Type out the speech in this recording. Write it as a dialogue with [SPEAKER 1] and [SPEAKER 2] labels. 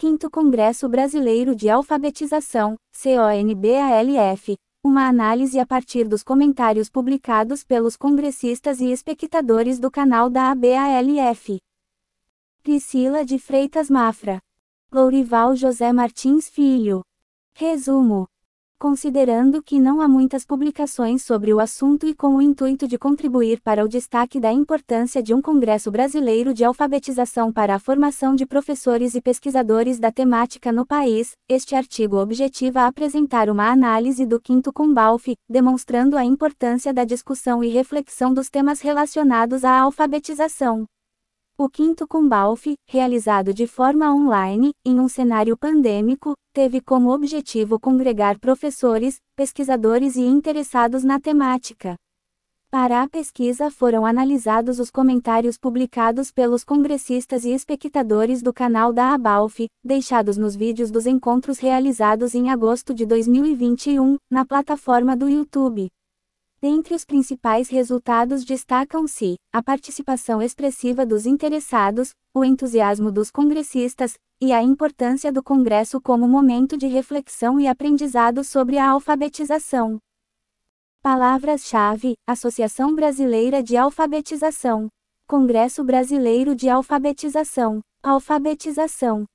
[SPEAKER 1] 5º Congresso Brasileiro de Alfabetização, CONBALF, uma análise a partir dos comentários publicados pelos congressistas e espectadores do canal da ABALF. Priscila de Freitas Mafra. Lourival José Martins Filho. Resumo. Considerando que não há muitas publicações sobre o assunto e com o intuito de contribuir para o destaque da importância de um Congresso Brasileiro de Alfabetização para a formação de professores e pesquisadores da temática no país, este artigo objetiva apresentar uma análise do 5º Combalf, demonstrando a importância da discussão e reflexão dos temas relacionados à alfabetização. O 5º Combalf, realizado de forma online, em um cenário pandêmico, teve como objetivo congregar professores, pesquisadores e interessados na temática. Para a pesquisa foram analisados os comentários publicados pelos congressistas e espectadores do canal da ABALF, deixados nos vídeos dos encontros realizados em agosto de 2021, na plataforma do YouTube. Dentre os principais resultados destacam-se a participação expressiva dos interessados, o entusiasmo dos congressistas, e a importância do Congresso como momento de reflexão e aprendizado sobre a alfabetização. Palavras-chave: Associação Brasileira de Alfabetização, Congresso Brasileiro de Alfabetização, alfabetização,